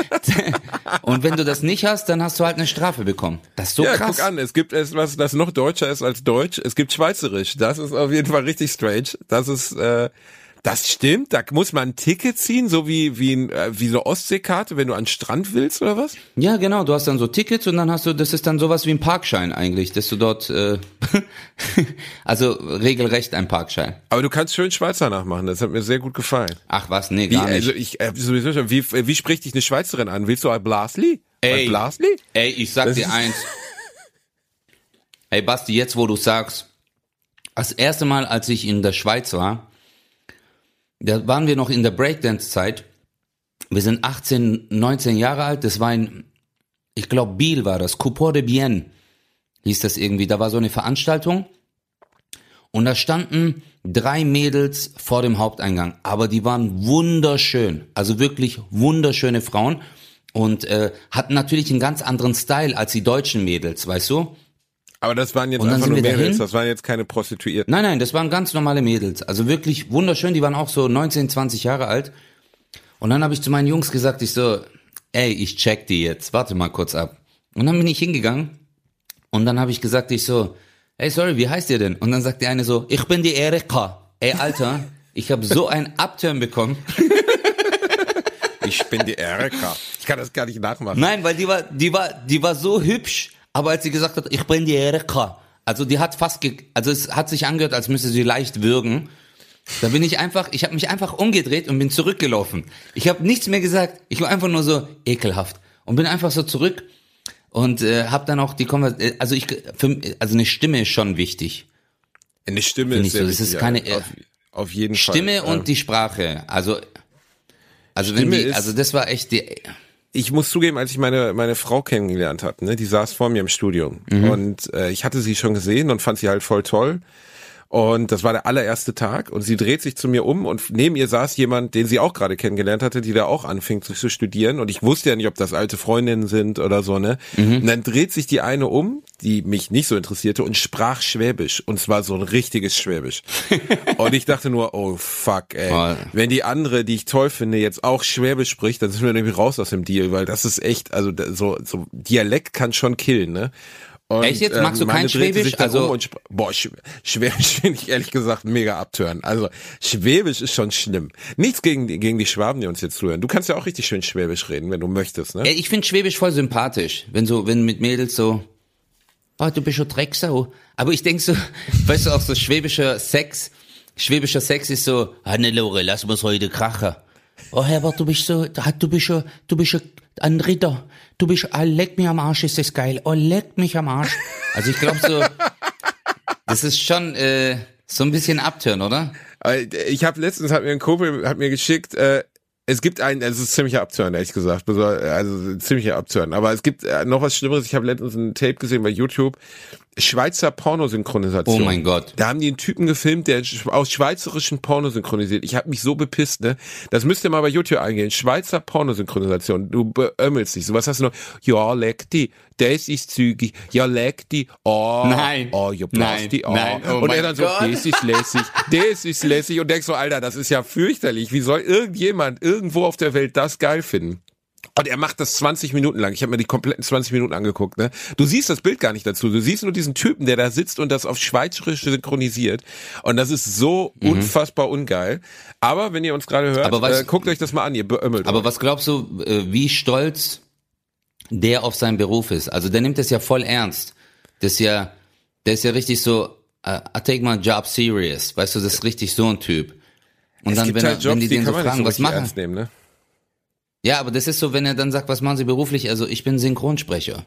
und wenn du das nicht hast, dann hast du halt eine Strafe bekommen. Das ist so ja, krass. guck an, es gibt etwas, das noch deutscher ist als Deutsch. Es gibt Schweizerisch. Das ist auf jeden Fall richtig strange. Das ist, äh, das stimmt. Da muss man ein Ticket ziehen, so wie wie ein, äh, wie so Ostseekarte, wenn du an den Strand willst oder was? Ja, genau, du hast dann so Tickets und dann hast du, das ist dann sowas wie ein Parkschein eigentlich, dass du dort, äh, also regelrecht ein Parkschein. Aber du kannst schön Schweizer nachmachen. Das hat mir sehr gut gefallen. Ach was, nee, Wie, gar nicht. also ich, äh, sowieso schon. Wie, wie spricht dich eine Schweizerin an? Willst du ein Blasli? Ey. Ein Blasli? Ey, ich sag Das dir ist- eins. Ey, Basti, jetzt wo du sagst, das erste Mal, als ich in der Schweiz war, da waren wir noch in der Breakdance-Zeit. Wir sind achtzehn, neunzehn Jahre alt. Das war in, ich glaube, Biel war das. Couport de Bienne hieß das irgendwie. Da war so eine Veranstaltung. Und da standen drei Mädels vor dem Haupteingang. Aber die waren wunderschön. Also wirklich wunderschöne Frauen. Und äh, hatten natürlich einen ganz anderen Style als die deutschen Mädels, weißt du? Aber das waren jetzt Und dann einfach sind nur wir dahin. Mädels. Das waren jetzt keine Prostituierten. Nein, nein, das waren ganz normale Mädels. Also wirklich wunderschön. Die waren auch so neunzehn, zwanzig Jahre alt. Und dann habe ich zu meinen Jungs gesagt, ich so, ey, ich check die jetzt. Warte mal kurz ab. Und dann bin ich hingegangen. Und dann habe ich gesagt, ich so, ey, sorry, wie heißt ihr denn? Und dann sagt die eine so, ich bin die Erika. Ey, Alter, ich habe so einen Upturn bekommen. Ich bin die Erika. Ich kann das gar nicht nachmachen. Nein, weil die war, die war, die war so hübsch, aber als sie gesagt hat, ich bin die Erika, also die hat fast, ge- also es hat sich angehört, als müsste sie leicht würgen. Da bin ich einfach, ich habe mich einfach umgedreht und bin zurückgelaufen. Ich habe nichts mehr gesagt. Ich war einfach nur so ekelhaft und bin einfach so zurück und äh, habe dann auch die Konversation, also ich, für, also eine Stimme ist schon wichtig. Eine Stimme Finde ist ich sehr so. Das wichtig, ist keine auf, auf jeden Stimme Fall. und die Sprache. Also, also Stimme wenn die, ist- also das war echt die. Ich muss zugeben, als ich meine meine Frau kennengelernt habe, ne, die saß vor mir im Studium Mhm. und äh, ich hatte sie schon gesehen und fand sie halt voll toll. Und das war der allererste Tag und sie dreht sich zu mir um und neben ihr saß jemand, den sie auch gerade kennengelernt hatte, die da auch anfing zu, zu studieren und ich wusste ja nicht, ob das alte Freundinnen sind oder so, ne? Mhm. Und dann dreht sich die eine um, die mich nicht so interessierte und sprach Schwäbisch und zwar so ein richtiges Schwäbisch. Und ich dachte nur, oh fuck, ey. Oh. Wenn die andere, die ich toll finde, jetzt auch Schwäbisch spricht, dann sind wir nämlich raus aus dem Deal, weil das ist echt, also da- so so Dialekt kann schon killen, ne? Und, Echt jetzt? Magst du meine kein drehte Schwäbisch? sich dann Also- um und sp- boah, Sch- Schwäbisch finde ich ehrlich gesagt mega abtören. Also Schwäbisch ist schon schlimm. Nichts gegen die, gegen die Schwaben, die uns jetzt zuhören. Du kannst ja auch richtig schön Schwäbisch reden, wenn du möchtest, ne? Ey, ich finde Schwäbisch voll sympathisch, wenn so, wenn mit Mädels so, oh, du bist schon Drecksau. Aber ich denk so, weißt du, auch so schwäbischer Sex, schwäbischer Sex ist so, Hannelore, lass uns heute krachen. Oh Herbert, du bist so, du bist schon, du bist schon ein Ritter. Du bist, oh, leck mich am Arsch, ist das geil. Oh, leck mich am Arsch. Also ich glaube so, das ist schon äh, so ein bisschen abtören, oder? Ich habe letztens, hat mir ein Kumpel, hat mir geschickt, äh, es gibt einen, also es ist ziemlicher Abturn, ehrlich gesagt, also ziemlicher Abturn, aber es gibt äh, noch was Schlimmeres, ich habe letztens ein Tape gesehen bei YouTube, Schweizer Pornosynchronisation. Oh mein Gott. Da haben die einen Typen gefilmt, der aus schweizerischen Porno synchronisiert. Ich habe mich so bepisst, ne? Das müsst ihr mal bei YouTube eingehen. Schweizer Pornosynchronisation. Du beömmelst dich. Sowas hast du nur, ja, leck die, das ist zügig, ja, leck die, oh, Nein. oh, ja, Nein. die, oh. Nein. Oh Und mein er dann so, Gott. das ist lässig, das ist lässig. Und denkst so, Alter, das ist ja fürchterlich. Wie soll irgendjemand irgendwo auf der Welt das geil finden? Und er macht das zwanzig Minuten lang. Ich habe mir die kompletten zwanzig Minuten angeguckt. Ne? Du siehst das Bild gar nicht dazu. Du siehst nur diesen Typen, der da sitzt und das auf Schweizerisch synchronisiert. Und das ist so mhm. unfassbar ungeil. Aber wenn ihr uns gerade hört, Aber was- äh, guckt euch das mal an. Ihr beömmelt Aber euch. was glaubst du, äh, wie stolz der auf seinen Beruf ist? Also der nimmt das ja voll ernst. Das ist ja, der ist ja richtig so, uh, I take my job serious. Weißt du, das ist richtig so ein Typ. Und Es dann, gibt wenn, halt er, Jobs, wenn die die den kann so man nicht fragen, so was richtig machen? ernst nehmen, ne? Ja, aber das ist so, wenn er dann sagt, was machen Sie beruflich? Also ich bin Synchronsprecher.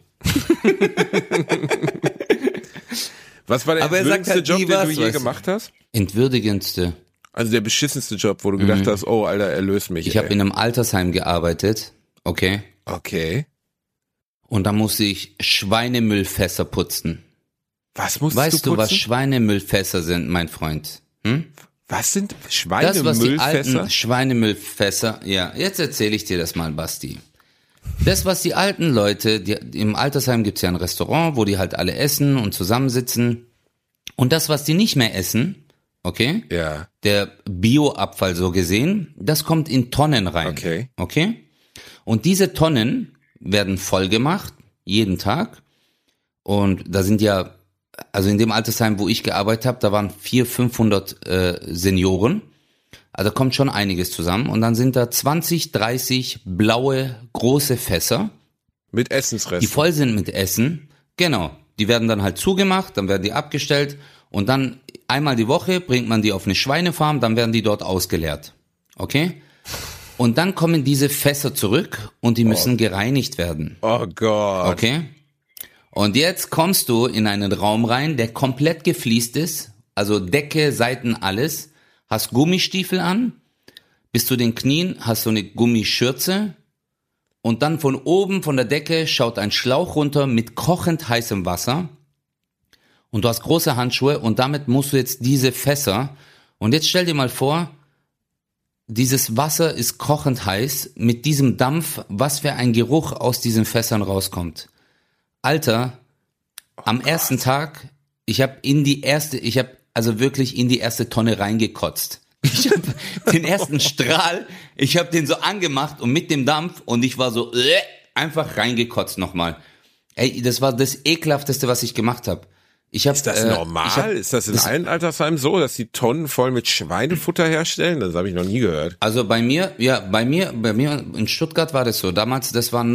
Was war der Aber er sagt entwürdigste halt Job, nie den was, du je weißt du. gemacht hast? Entwürdigendste. Also der beschissenste Job, wo du gedacht hast, oh, Alter, erlöse mich. Ich habe ey. in einem Altersheim gearbeitet, okay? Okay. Und da musste ich Schweinemüllfässer putzen. Was musst Weißt du du, was putzen? Schweinemüllfässer sind, mein Freund? Hm? Was sind Das, was die Schweinemüllfässer? alten Schweinemüllfässer, ja, jetzt erzähle ich dir das mal, Basti. Das, was die alten Leute, die, im Altersheim gibt's ja ein Restaurant, wo die halt alle essen und zusammensitzen. Und das, was die nicht mehr essen, okay, Ja. der Bioabfall so gesehen, das kommt in Tonnen rein. Okay. Okay? Und diese Tonnen werden voll gemacht, jeden Tag. Und da sind ja, also in dem Altersheim, wo ich gearbeitet habe, da waren vierhundert, fünfhundert äh, Senioren. Also kommt schon einiges zusammen. Und dann sind da zwanzig, dreißig blaue, große Fässer, Mit die Essensresten. voll sind mit Essen. Genau. Die werden dann halt zugemacht, dann werden die abgestellt. Und dann einmal die Woche bringt man die auf eine Schweinefarm, dann werden die dort ausgeleert. Okay? Und dann kommen diese Fässer zurück und die müssen gereinigt werden. Oh Gott. Okay? Und jetzt kommst du in einen Raum rein, der komplett gefliest ist, also Decke, Seiten, alles, hast Gummistiefel an, bis zu den Knien hast du eine Gummischürze und dann von oben von der Decke schaut ein Schlauch runter mit kochend heißem Wasser und du hast große Handschuhe und damit musst du jetzt diese Fässer, und jetzt stell dir mal vor, dieses Wasser ist kochend heiß, mit diesem Dampf, was für ein Geruch aus diesen Fässern rauskommt. Alter, am ersten Tag, ich habe in die erste, ich habe also wirklich in die erste Tonne reingekotzt. Ich habe den ersten Strahl, ich habe den so angemacht und mit dem Dampf und ich war so äh, einfach reingekotzt nochmal. Ey, das war das ekelhafteste, was ich gemacht habe. Ich hab, Ist das äh, normal? Ich hab, ist das in das, allen Altersheimen so, dass die Tonnen voll mit Schweinefutter herstellen? Das habe ich noch nie gehört. Also bei mir, ja, bei mir, bei mir in Stuttgart war das so. Damals, das war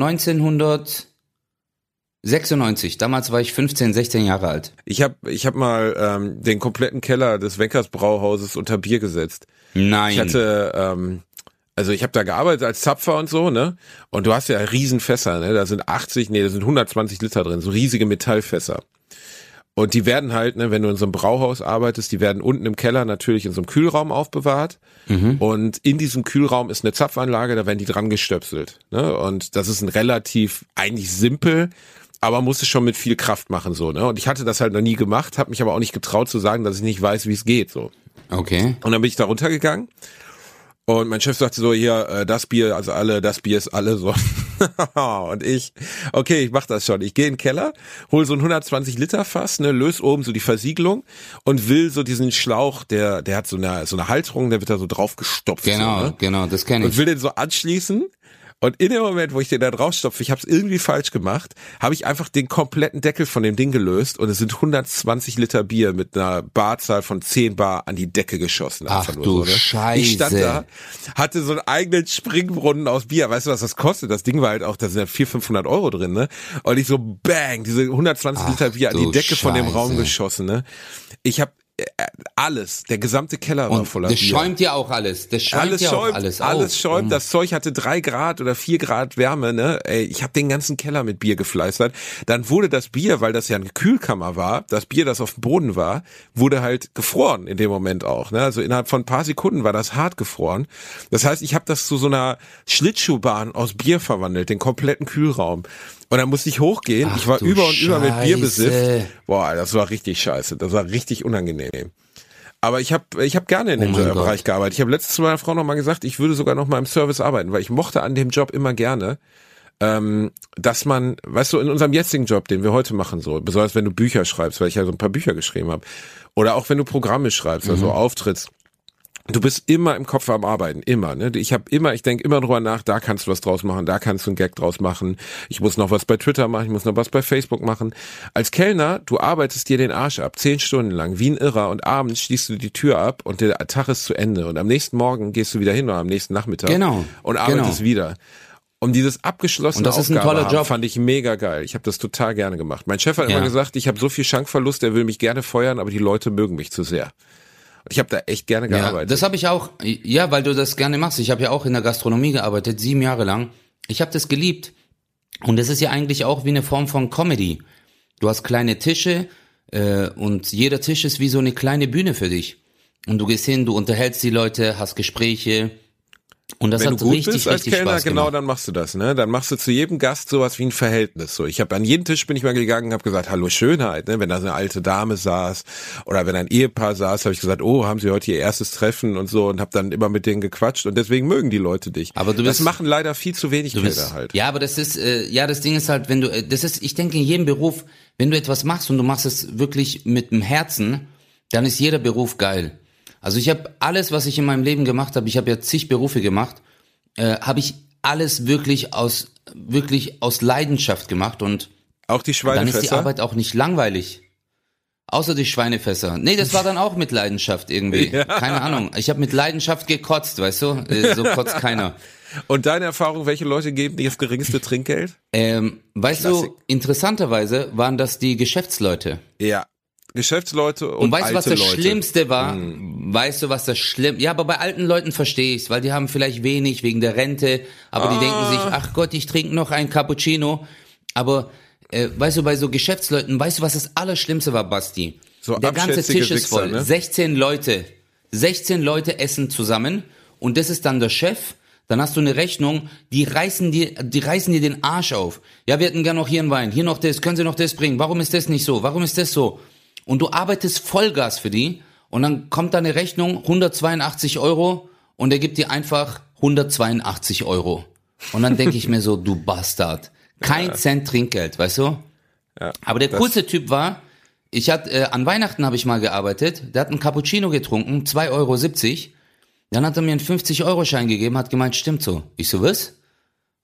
neunzehnhundertsechsundneunzig. Damals war ich fünfzehn, sechzehn Jahre alt. Ich habe ich hab mal ähm, den kompletten Keller des Wenkers Brauhauses unter Bier gesetzt. Nein. Ich hatte, ähm, also ich habe da gearbeitet als Zapfer und so, ne? Und du hast ja Riesenfässer, ne? Da sind achtzig, nee, da sind hundertzwanzig Liter drin, so riesige Metallfässer. Und die werden halt, ne, wenn du in so einem Brauhaus arbeitest, die werden unten im Keller natürlich in so einem Kühlraum aufbewahrt. Mhm. Und in diesem Kühlraum ist eine Zapfanlage, da werden die dran gestöpselt. Ne? Und das ist ein relativ, eigentlich simpel, aber musste schon mit viel Kraft machen, so, ne? Und ich hatte das halt noch nie gemacht, habe mich aber auch nicht getraut zu sagen, dass ich nicht weiß, wie es geht, so. Okay. Und dann bin ich da runtergegangen. Und mein Chef sagte so, hier, äh, das Bier, also alle, das Bier ist alle so. Und ich, okay, ich mach das schon. Ich gehe in den Keller, hol so ein hundertzwanzig Liter Fass, ne, löse oben so die Versiegelung und will so diesen Schlauch, der der hat so eine so eine Halterung, der wird da so drauf gestopft. Genau, so, ne? genau, das kenne ich. Und will den so anschließen. Und in dem Moment, wo ich den da draufstopfe, ich habe es irgendwie falsch gemacht, habe ich einfach den kompletten Deckel von dem Ding gelöst und es sind hundertzwanzig Liter Bier mit einer Barzahl von zehn Bar an die Decke geschossen. Ach nur du so, ne? Scheiße. Ich stand da, hatte so einen eigenen Springbrunnen aus Bier. Weißt du, was das kostet? Das Ding war halt auch, da sind ja vierhundert, fünfhundert Euro drin, ne? Und ich so, bang, diese hundertzwanzig Ach Liter Bier an die Decke Scheiße. Von dem Raum geschossen, ne? Ich habe alles, der gesamte Keller war und voller das Bier. Das schäumt ja auch alles. Das schäumt alles ja schäumt, auch alles Alles auf. schäumt. Oh. Das Zeug hatte drei Grad oder vier Grad Wärme, ne? Ey, ich habe den ganzen Keller mit Bier gefleißert. Dann wurde das Bier, weil das ja eine Kühlkammer war, das Bier, das auf dem Boden war, wurde halt gefroren in dem Moment auch, ne? Also innerhalb von ein paar Sekunden war das hart gefroren. Das heißt, ich habe das zu so einer Schlittschuhbahn aus Bier verwandelt, den kompletten Kühlraum. Und dann musste ich hochgehen. Ach, ich war über und Scheiße. über mit Bier besifft. Boah, das war richtig scheiße. Das war richtig unangenehm. Aber ich habe ich hab gerne in dem oh Bereich Gott. gearbeitet. Ich habe letztens zu meiner Frau noch mal gesagt, ich würde sogar noch mal im Service arbeiten, weil ich mochte an dem Job immer gerne, ähm, dass man, weißt du, in unserem jetzigen Job, den wir heute machen, so besonders wenn du Bücher schreibst, weil ich ja so ein paar Bücher geschrieben habe, oder auch wenn du Programme schreibst, also mhm. auftrittst, du bist immer im Kopf am Arbeiten, immer. Ne? Ich habe immer, ich denke immer drüber nach, da kannst du was draus machen, da kannst du einen Gag draus machen. Ich muss noch was bei Twitter machen, ich muss noch was bei Facebook machen. Als Kellner, du arbeitest dir den Arsch ab, zehn Stunden lang, wie ein Irrer, und abends schließt du die Tür ab und der Tag ist zu Ende. Und am nächsten Morgen gehst du wieder hin oder am nächsten Nachmittag genau, und arbeitest genau. wieder. Um dieses abgeschlossene und das ist ein Aufgabe toller haben, Job. fand ich mega geil. Ich habe das total gerne gemacht. Mein Chef hat ja. immer gesagt, ich habe so viel Schankverlust, der will mich gerne feuern, aber die Leute mögen mich zu sehr. Ich habe da echt gerne gearbeitet. Ja, das habe ich auch, ja, weil du das gerne machst. Ich habe ja auch in der Gastronomie gearbeitet, sieben Jahre lang. Ich habe das geliebt. Und das ist ja eigentlich auch wie eine Form von Comedy. Du hast kleine Tische äh, und jeder Tisch ist wie so eine kleine Bühne für dich. Und du gehst hin, du unterhältst die Leute, hast Gespräche. Und das Wenn hat du gut richtig, bist als richtig Kellner, Spaß genau, gemacht. dann machst du das, ne? Dann machst du zu jedem Gast sowas wie ein Verhältnis. So, ich habe an jeden Tisch bin ich mal gegangen, habe gesagt, hallo Schönheit, ne? Wenn da so eine alte Dame saß oder wenn ein Ehepaar saß, habe ich gesagt, oh, haben Sie heute Ihr erstes Treffen und so, und habe dann immer mit denen gequatscht, und deswegen mögen die Leute dich. Aber du bist, das machen leider viel zu wenig Kellner bist, halt. Ja, aber das ist, äh, ja, das Ding ist halt, wenn du, äh, das ist, ich denke in jedem Beruf, wenn du etwas machst und du machst es wirklich mit dem Herzen, dann ist jeder Beruf geil. Also ich habe alles, was ich in meinem Leben gemacht habe, ich habe ja zig Berufe gemacht, Äh, habe ich alles wirklich aus wirklich aus Leidenschaft gemacht, und auch die Schweinefässer? Dann ist die Arbeit auch nicht langweilig. Außer die Schweinefässer. Nee, das war dann auch mit Leidenschaft irgendwie. Ja. Keine Ahnung. Ich habe mit Leidenschaft gekotzt, weißt du? Äh, so kotzt keiner. Und deine Erfahrung, welche Leute geben dir das geringste Trinkgeld? Ähm, weißt Klassik. du, interessanterweise waren das die Geschäftsleute. Ja. Geschäftsleute und, und weißt du, was das Leute. Schlimmste war? Hm. Weißt du, was das Schlimm? Ja, aber bei alten Leuten verstehe ich's, weil die haben vielleicht wenig wegen der Rente, aber ah. die denken sich, ach Gott, ich trinke noch ein Cappuccino. Aber äh, weißt du, bei so Geschäftsleuten, weißt du, was das Allerschlimmste war, Basti? So der ganze Tisch ist voll. Wichser, ne? sechzehn Leute. sechzehn Leute essen zusammen, und das ist dann der Chef. Dann hast du eine Rechnung, die reißen dir, die reißen dir den Arsch auf. Ja, wir hätten gern noch hier einen Wein, hier noch das, können Sie noch das bringen? Warum ist das nicht so? Warum ist das so? Und du arbeitest Vollgas für die, und dann kommt da eine Rechnung, hundertzweiundachtzig Euro, und er gibt dir einfach hundertzweiundachtzig Euro. Und dann denke ich mir so, du Bastard. Kein ja. Cent Trinkgeld, weißt du? Ja, aber der coolste Typ war, ich hatte, äh, an Weihnachten habe ich mal gearbeitet, der hat einen Cappuccino getrunken, zwei Euro siebzig. Dann hat er mir einen fünfzig Euro Schein gegeben, hat gemeint, stimmt so. Ich so, was?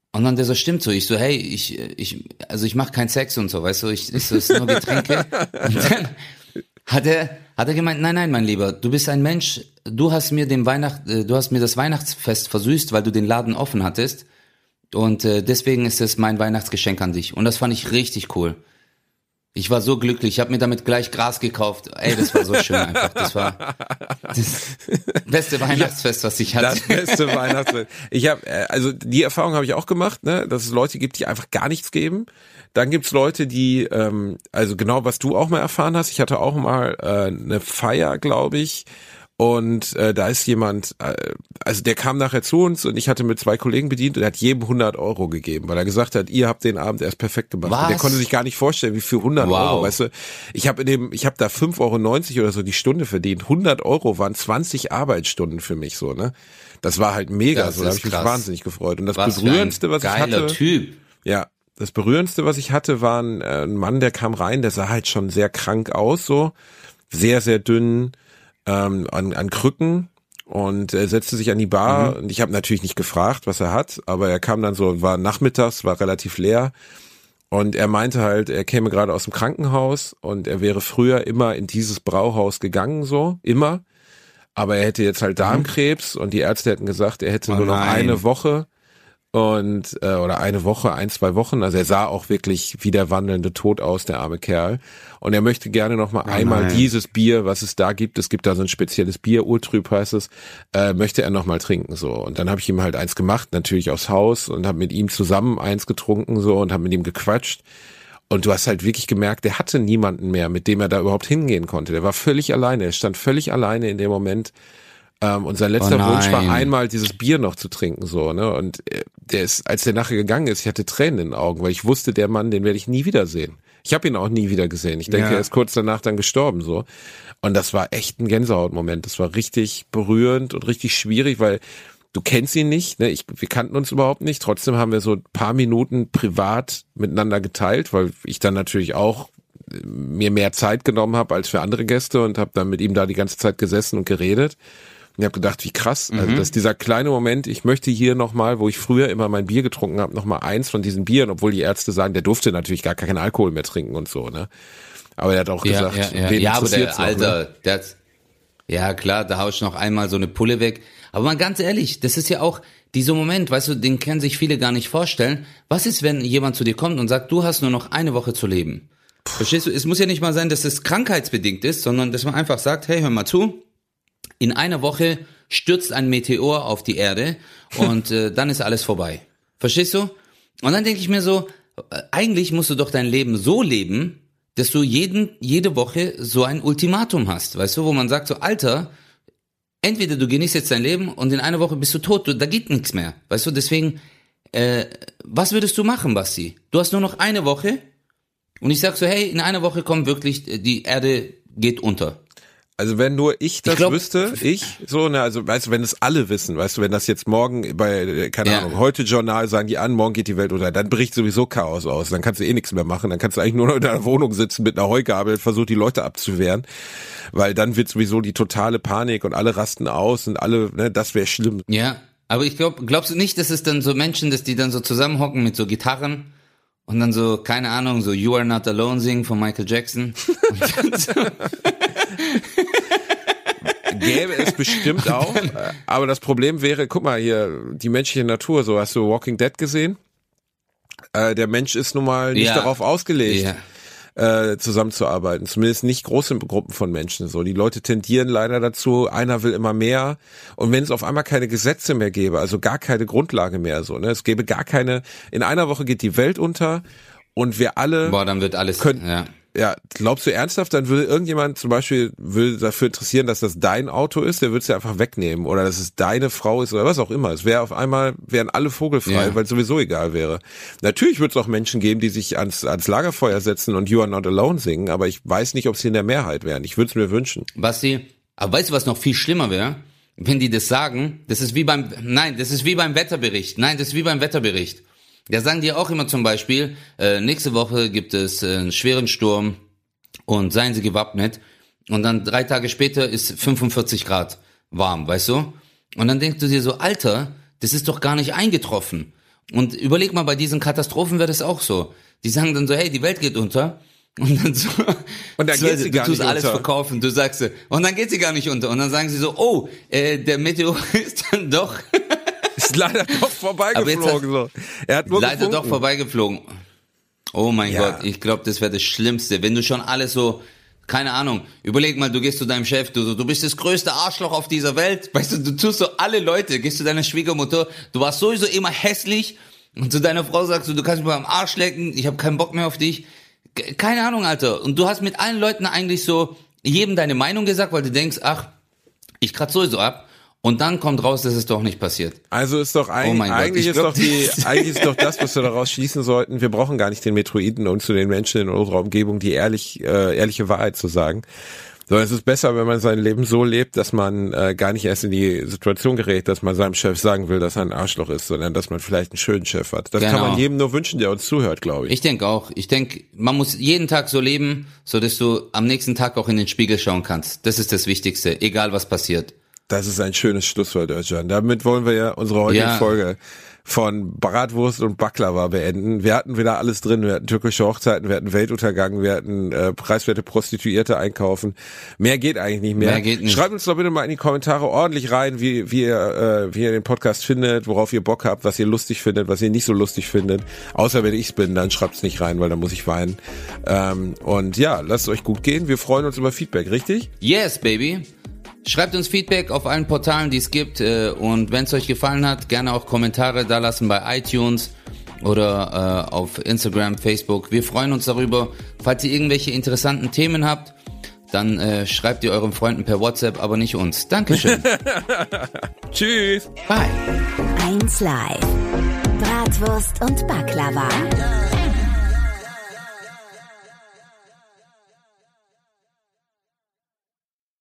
Und dann der so, stimmt so. Ich so, hey, ich, ich, also ich mache keinen Sex und so, weißt du, ich, ich so, es ist nur Getränke. Und dann hat er, hat er gemeint, nein, nein, mein Lieber, du bist ein Mensch, du hast mir den Weihnacht, du hast mir das Weihnachtsfest versüßt, weil du den Laden offen hattest. Und äh, deswegen ist es mein Weihnachtsgeschenk an dich. Und das fand ich richtig cool. Ich war so glücklich, ich habe mir damit gleich Gras gekauft. Ey, das war so schön einfach. Das war das beste Weihnachtsfest, was ich hatte. Das beste Weihnachtsfest. Ich habe, also die Erfahrung habe ich auch gemacht, ne, dass es Leute gibt, die einfach gar nichts geben. Dann gibt's Leute, die, ähm, also genau, was du auch mal erfahren hast. Ich hatte auch mal äh, eine Feier, glaube ich. Und äh, da ist jemand, äh, also der kam nachher zu uns und ich hatte mit zwei Kollegen bedient und er hat jedem hundert Euro gegeben, weil er gesagt hat, ihr habt den Abend erst perfekt gemacht. Was? Und der konnte sich gar nicht vorstellen, wie viel hundert Wow. Euro, weißt du. Ich habe in dem, ich habe da fünf Euro neunzig oder so die Stunde verdient. hundert Euro waren zwanzig Arbeitsstunden für mich so, ne. Das war halt mega, Das so, da habe ist ich mich krass. wahnsinnig gefreut. Und das Was Berührendste, für ein was ich geiler hatte, Typ. ja, das Berührendste, was ich hatte, war ein, äh, ein Mann, der kam rein, der sah halt schon sehr krank aus, so sehr, sehr dünn, ähm, an, an Krücken. Und er setzte sich an die Bar mhm. und ich habe natürlich nicht gefragt, was er hat, aber er kam dann so, war nachmittags, war relativ leer und er meinte halt, er käme gerade aus dem Krankenhaus und er wäre früher immer in dieses Brauhaus gegangen, so, immer, aber er hätte jetzt halt Darmkrebs und die Ärzte hätten gesagt, er hätte Oh nur noch nein. eine Woche und äh, oder eine Woche, ein, zwei Wochen, also er sah auch wirklich wie der wandelnde Tod aus, der arme Kerl. Und er möchte gerne noch mal Oh einmal nein. dieses Bier, was es da gibt, es gibt da so ein spezielles Bier, Ultrüb heißt es, äh, möchte er noch mal trinken so. Und dann habe ich ihm halt eins gemacht, natürlich aufs Haus und habe mit ihm zusammen eins getrunken so und habe mit ihm gequatscht. Und du hast halt wirklich gemerkt, der hatte niemanden mehr, mit dem er da überhaupt hingehen konnte. Der war völlig alleine, er stand völlig alleine in dem Moment. Ähm, und sein letzter Oh Wunsch war nein. einmal dieses Bier noch zu trinken so, ne? Und äh, der ist, als der nachher gegangen ist, ich hatte Tränen in den Augen, weil ich wusste, der Mann, den werde ich nie wiedersehen. Ich habe ihn auch nie wieder gesehen. Ich denke, Ja. er ist kurz danach dann gestorben so. Und das war echt ein Gänsehautmoment. Das war richtig berührend und richtig schwierig, weil du kennst ihn nicht, ne? Ich, wir kannten uns überhaupt nicht. Trotzdem haben wir so ein paar Minuten privat miteinander geteilt, weil ich dann natürlich auch mir mehr Zeit genommen habe als für andere Gäste und habe dann mit ihm da die ganze Zeit gesessen und geredet. Und ich habe gedacht, wie krass, also dass dieser kleine Moment, ich möchte hier nochmal, wo ich früher immer mein Bier getrunken habe, nochmal eins von diesen Bieren, obwohl die Ärzte sagen, der durfte natürlich gar keinen Alkohol mehr trinken und so, ne? Aber er hat auch Ja, gesagt, ja, ja. wen ja aber interessiert's der, noch, Alter, ne? der hat, ja klar, da hau ich noch einmal so eine Pulle weg. Aber mal ganz ehrlich, das ist ja auch dieser Moment, weißt du, den können sich viele gar nicht vorstellen. Was ist, wenn jemand zu dir kommt und sagt, du hast nur noch eine Woche zu leben? Puh. Verstehst du? Es muss ja nicht mal sein, dass es krankheitsbedingt ist, sondern dass man einfach sagt, hey, hör mal zu, in einer Woche stürzt ein Meteor auf die Erde und äh, dann ist alles vorbei. Verstehst du? Und dann denke ich mir so, äh, eigentlich musst du doch dein Leben so leben, dass du jeden jede Woche so ein Ultimatum hast, weißt du, wo man sagt so, Alter, entweder du genießt jetzt dein Leben und in einer Woche bist du tot, du, da geht nichts mehr, weißt du, deswegen, äh, was würdest du machen, Basti? Du hast nur noch eine Woche und ich sag so, hey, in einer Woche kommt wirklich, die Erde geht unter. Also wenn nur ich das Ich glaub- wüsste, ich, so, ne, also weißt du, wenn es alle wissen, weißt du, wenn das jetzt morgen bei, äh, keine Ja. Ahnung, heute Journal sagen die an, morgen geht die Welt unter, dann bricht sowieso Chaos aus, dann kannst du eh nichts mehr machen, dann kannst du eigentlich nur noch in deiner Wohnung sitzen mit einer Heugabel, versuch die Leute abzuwehren, weil dann wird sowieso die totale Panik und alle rasten aus und alle, ne, das wäre schlimm. Ja, aber ich glaube, glaubst du nicht, dass es dann so Menschen, dass die dann so zusammenhocken mit so Gitarren und dann so, keine Ahnung, so You Are Not Alone singen von Michael Jackson? Und dann so, Gäbe es bestimmt auch, äh, aber das Problem wäre, guck mal hier, die menschliche Natur, so, hast du Walking Dead gesehen? Äh, der Mensch ist nun mal nicht Ja. darauf ausgelegt. ja. Äh, zusammenzuarbeiten, zumindest nicht große Gruppen von Menschen. So, die Leute tendieren leider dazu, einer will immer mehr. Und wenn es auf einmal keine Gesetze mehr gäbe, also gar keine Grundlage mehr, so, ne, es gäbe gar keine. In einer Woche geht die Welt unter und wir alle. Boah, dann wird alles, Können- ja. Ja, glaubst du ernsthaft, dann will irgendjemand zum Beispiel will dafür interessieren, dass das dein Auto ist, der würde es ja einfach wegnehmen oder dass es deine Frau ist oder was auch immer. Es wäre auf einmal, wären alle vogelfrei, Ja. weil es sowieso egal wäre. Natürlich wird es auch Menschen geben, die sich ans, ans Lagerfeuer setzen und You Are Not Alone singen, aber ich weiß nicht, ob sie in der Mehrheit wären. Ich würde es mir wünschen. Basti, aber weißt du, was noch viel schlimmer wäre? Wenn die das sagen, das ist wie beim, nein, das ist wie beim Wetterbericht. Nein, das ist wie beim Wetterbericht. Da sagen die auch immer zum Beispiel, äh, nächste Woche gibt es äh, einen schweren Sturm und seien Sie gewappnet. Und dann drei Tage später ist fünfundvierzig Grad warm, weißt du? Und dann denkst du dir so, Alter, das ist doch gar nicht eingetroffen. Und überleg mal, bei diesen Katastrophen wird es auch so. Die sagen dann so, hey, die Welt geht unter. Und dann so, und dann geht sie gar du tust nicht alles unter. Verkaufen, du sagst, und dann geht sie gar nicht unter. Und dann sagen sie so, oh, äh, der Meteor ist dann doch... ist leider doch vorbeigeflogen. So. Er hat nur leider gefunken. doch vorbeigeflogen. Oh mein Ja. Gott, ich glaube, das wäre das Schlimmste. Wenn du schon alles so, keine Ahnung, überleg mal, du gehst zu deinem Chef, du so, du bist das größte Arschloch auf dieser Welt. Weißt du, du tust so alle Leute, gehst zu deiner Schwiegermutter, du warst sowieso immer hässlich und zu deiner Frau sagst du, du kannst mich mal am Arsch lecken, ich habe keinen Bock mehr auf dich. Keine Ahnung, Alter. Und du hast mit allen Leuten eigentlich so jedem deine Meinung gesagt, weil du denkst, ach, ich kratze sowieso ab. Und dann kommt raus, dass es doch nicht passiert. Also ist doch Oh eigentlich, mein Gott, eigentlich ich ist glaub, doch die, eigentlich ist doch das, was wir daraus schließen sollten. Wir brauchen gar nicht den Metroiden, um zu den Menschen in unserer Umgebung die ehrlich, äh, ehrliche Wahrheit zu sagen. Sondern es ist besser, wenn man sein Leben so lebt, dass man äh, gar nicht erst in die Situation gerät, dass man seinem Chef sagen will, dass er ein Arschloch ist, sondern dass man vielleicht einen schönen Chef hat. Das Genau. kann man jedem nur wünschen, der uns zuhört, glaube ich. Ich denke auch. Ich denke, man muss jeden Tag so leben, so dass du am nächsten Tag auch in den Spiegel schauen kannst. Das ist das Wichtigste, egal was passiert. Das ist ein schönes Schlusswort, Özcan. Damit wollen wir ja unsere heutige Ja. Folge von Bratwurst und Baklava beenden. Wir hatten wieder alles drin. Wir hatten türkische Hochzeiten, wir hatten Weltuntergang, wir hatten äh, preiswerte Prostituierte einkaufen. Mehr geht eigentlich nicht mehr. Mehr geht nicht. Schreibt uns doch bitte mal in die Kommentare ordentlich rein, wie, wie, ihr, äh, wie ihr den Podcast findet, worauf ihr Bock habt, was ihr lustig findet, was ihr nicht so lustig findet. Außer wenn ich's bin, dann schreibt's nicht rein, weil dann muss ich weinen. Ähm, und ja, lasst es euch gut gehen. Wir freuen uns über Feedback, richtig? Yes, baby. Schreibt uns Feedback auf allen Portalen, die es gibt. äh, Und wenn es euch gefallen hat, gerne auch Kommentare da lassen bei iTunes oder äh, auf Instagram, Facebook. Wir freuen uns darüber. Falls ihr irgendwelche interessanten Themen habt, dann äh, schreibt ihr euren Freunden per WhatsApp, aber nicht uns. Dankeschön. Tschüss. Bye. eins Live. Bratwurst und Baklava.